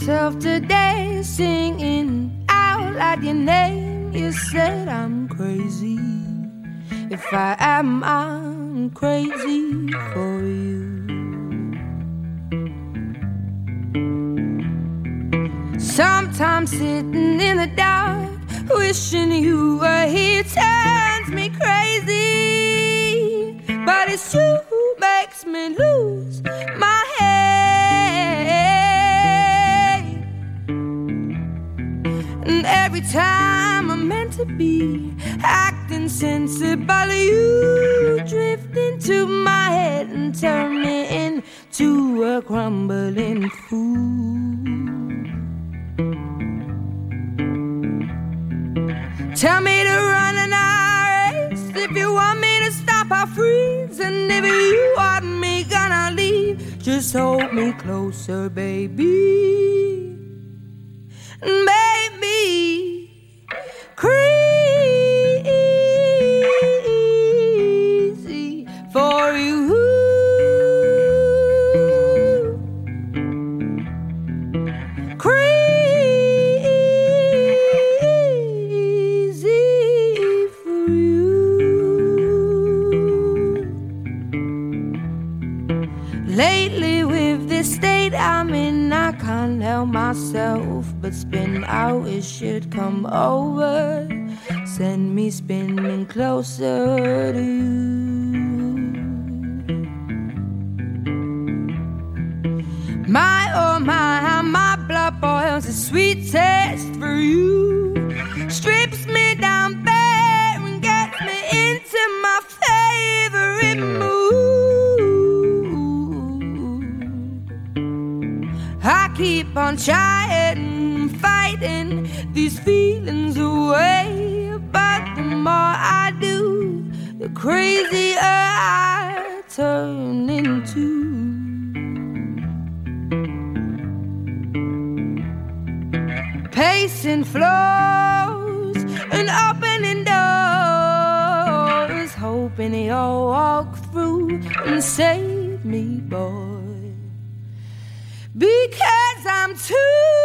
myself today, singing out loud your name. You said I'm crazy. If I am, I'm crazy for you. Sometimes sitting in the dark, wishing you were here, turns me crazy. But it's you who makes me lose my head. And every time I'm meant to be acting sensible, you drift into my head and turn me into a crumbling fool. Tell me to run and I'll race. If you want me to stop, I'll freeze. And if you want me gonna leave, just hold me closer, baby. And baby, crazy for you. Lately with this state I'm in, I can't help myself but spin out. It should come over, send me spinning closer to you. My oh my, how my blood boils, a sweet taste for you. Strips me down bare and gets me into my favorite mood. I keep on trying, fighting these feelings away, but the more I do, the crazier I turn into. Pacing floors and opening doors, hoping you'll walk through and save me, boy. Because I'm too